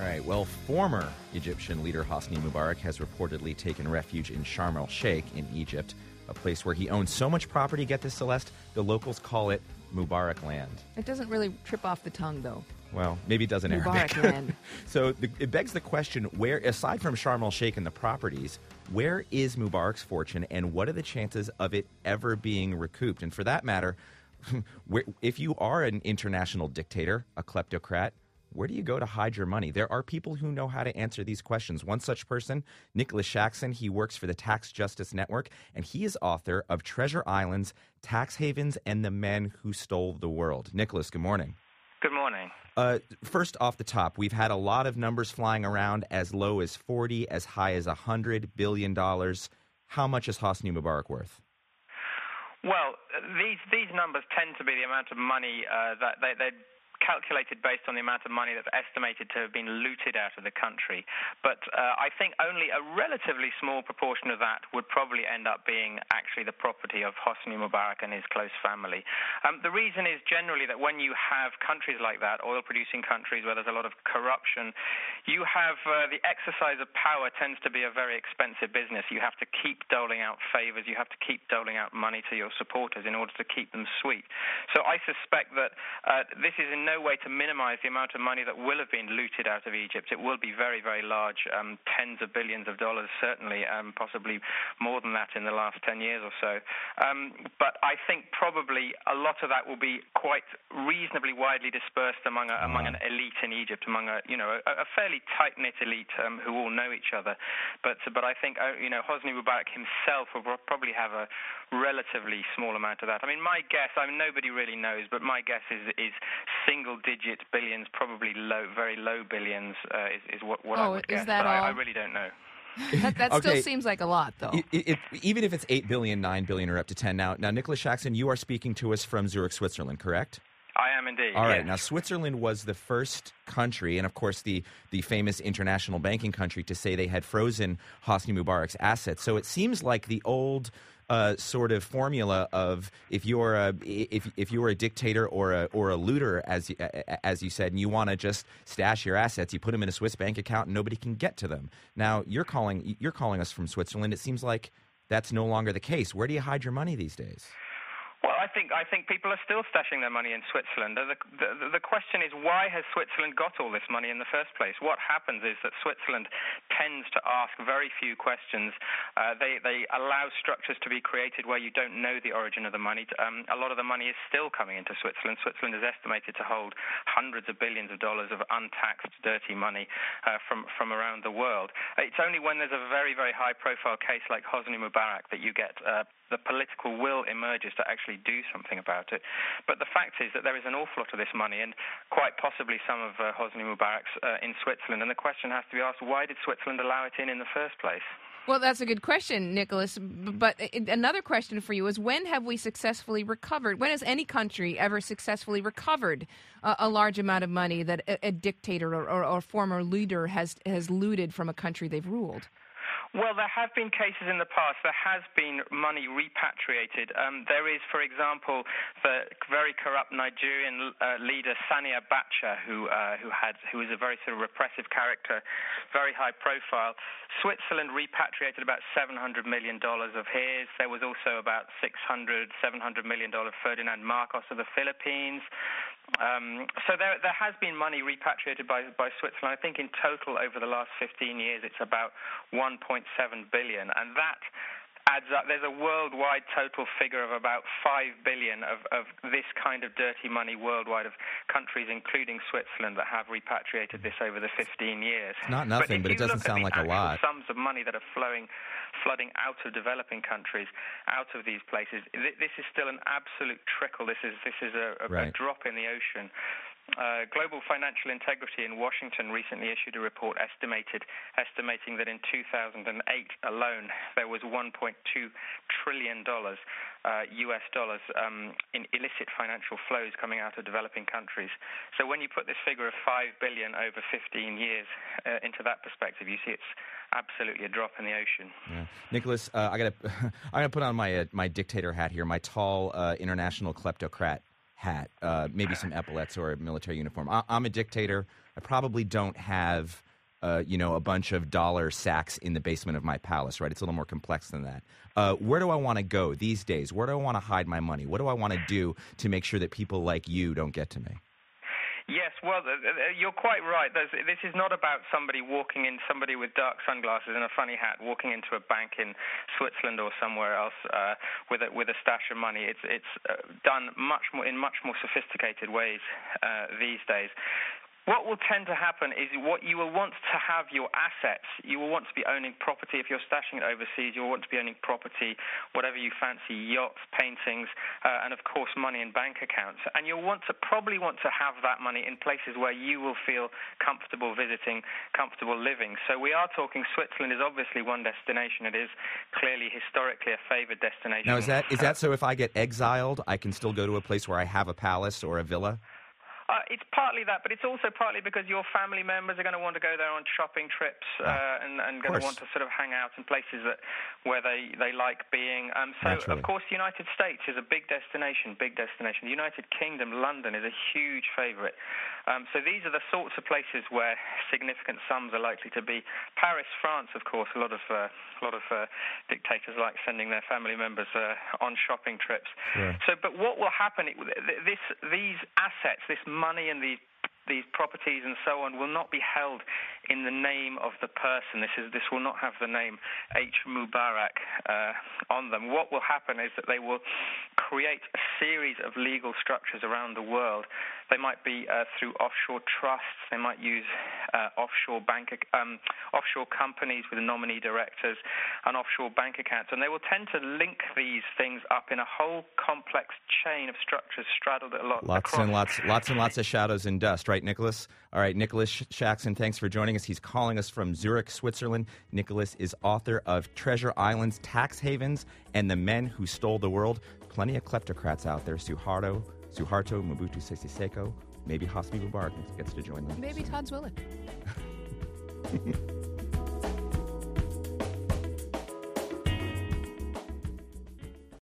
All right. Well, former Egyptian leader Hosni Mubarak has reportedly taken refuge in Sharm el-Sheikh in Egypt, a place where he owns so much property, get this, Celeste, the locals call it Mubarak land. It doesn't really trip off the tongue, though. Well, maybe it does in Arabic. Mubarak land. So it begs the question, where, aside from Sharm el-Sheikh and the properties, where is Mubarak's fortune, and what are the chances of it ever being recouped? And for that matter, if you are an international dictator, a kleptocrat, where do you go to hide your money? There are people who know how to answer these questions. One such person, Nicholas Shaxson, he works for the Tax Justice Network, and he is author of Treasure Islands, Tax Havens, and the Men Who Stole the World. Nicholas, good morning. Good morning. First off the top, we've had a lot of numbers flying around, as low as 40, as high as $100 billion. How much is Hosni Mubarak worth? Well, these numbers tend to be the amount of money that they're calculated based on the amount of money that's estimated to have been looted out of the country. But I think only a relatively small proportion of that would probably end up being actually the property of Hosni Mubarak and his close family. The reason is generally that when you have countries like that, oil-producing countries where there's a lot of corruption, you have the exercise of power tends to be a very expensive business. You have to keep doling out favors. You have to keep doling out money to your supporters in order to keep them sweet. So I suspect that this is in no way to minimize the amount of money that will have been looted out of Egypt. It will be very, very large, tens of billions of dollars, certainly, possibly more than that in the last 10 years or so. But I think probably a lot of that will be quite reasonably widely dispersed among an elite in Egypt, among a fairly tight-knit elite who all know each other. But I think Hosni Mubarak himself will probably have a relatively small amount of that. I mean, my guess, nobody really knows, but my guess is single-digit billions, probably very low billions is what I would guess. Is that but all? I really don't know. That Okay. still seems like a lot, though. Even if it's 8 billion, 9 billion, or up to 10. Now, Nicholas Shaxson, you are speaking to us from Zurich, Switzerland, correct? I am indeed. All right. Yes. Now, Switzerland was the first country, and of course the famous international banking country, to say they had frozen Hosni Mubarak's assets. So it seems like the old sort of formula of if you're a dictator or a looter, as you said, and you want to just stash your assets, you put them in a Swiss bank account and nobody can get to them. Now you're calling us from Switzerland. It seems like that's no longer the case. Where do you hide your money these days? Well, I think people are still stashing their money in Switzerland. The question is, why has Switzerland got all this money in the first place? What happens is that Switzerland tends to ask very few questions. They allow structures to be created where you don't know the origin of the money. A lot of the money is still coming into Switzerland. Switzerland is estimated to hold hundreds of billions of dollars of untaxed, dirty money from around the world. It's only when there's a very, very high-profile case like Hosni Mubarak that you get the political will emerges to actually do something about it. But the fact is that there is an awful lot of this money, and quite possibly some of Hosni Mubarak's in Switzerland. And the question has to be asked, why did Switzerland allow it in the first place? Well, that's a good question, Nicholas. But another question for you is, when have we successfully recovered? When has any country ever successfully recovered a large amount of money that a dictator or former leader has looted from a country they've ruled? Well, there have been cases in the past. There has been money repatriated. There is, for example, the very corrupt Nigerian leader Sani Abacha, who was a very sort of repressive character, very high profile. Switzerland repatriated about $700 million of his. There was also about $700 million Ferdinand Marcos of the Philippines. So there has been money repatriated by Switzerland. I think in total over the last 15 years it's about 1.7 billion, and that adds up. There's a worldwide total figure of about 5 billion of this kind of dirty money worldwide, of countries including Switzerland that have repatriated this over the 15 years. It's not nothing, but it doesn't sound like a lot. Sums of money that are flooding out of developing countries, out of these places. This is still an absolute trickle. This is a drop in the ocean. Global Financial Integrity in Washington recently issued a report estimating that in 2008 alone there was $1.2 trillion US dollars in illicit financial flows coming out of developing countries. So when you put this figure of 5 billion over 15 years into that perspective, you see it's absolutely a drop in the ocean. Yeah. Nicholas, I'm gonna put on my dictator hat here, my tall international kleptocrat hat, maybe some epaulets or a military uniform. I'm a dictator. I probably don't have, a bunch of dollar sacks in the basement of my palace, right? It's a little more complex than that. Where do I want to go these days? Where do I want to hide my money? What do I want to do to make sure that people like you don't get to me? Yes, well, you're quite right. This is not about somebody with dark sunglasses and a funny hat walking into a bank in Switzerland or somewhere else with a stash of money. It's done in much more sophisticated ways these days. What will tend to happen is what you will want to have your assets. You will want to be owning property. If you're stashing it overseas, you'll want to be owning property, whatever you fancy, yachts, paintings, and of course money in bank accounts. And you'll probably want to have that money in places where you will feel comfortable visiting, comfortable living. So we are talking Switzerland is obviously one destination. It is clearly historically a favored destination. Now, is that so if I get exiled, I can still go to a place where I have a palace or a villa? It's partly that, but it's also partly because your family members are going to want to go there on shopping trips and going to want to sort of hang out in places where they like being. So, Naturally. of course, the United States is a big destination. The United Kingdom, London, is a huge favourite. So these are the sorts of places where significant sums are likely to be. Paris, France, of course, a lot of dictators like sending their family members on shopping trips. Sure. So, but what will happen? These assets, this money and these properties and so on will not be held in the name of the person. This will not have the name H. Mubarak on them. What will happen is that they will create a series of legal structures around the world. They might be through offshore trusts. They might use offshore companies with nominee directors and offshore bank accounts, and they will tend to link these things up in a whole complex chain of structures straddled a lot. Lots and lots of shadows and dust, right, Nicholas? All right, Nicholas Shaxson, thanks for joining us. He's calling us from Zurich, Switzerland. Nicholas is author of Treasure Islands, Tax Havens, and the Men Who Stole the World. Plenty of kleptocrats out there. Suharto, Mobutu Sese Seko, maybe Hosni Mubarak gets to join them. Maybe Todd Zwillich.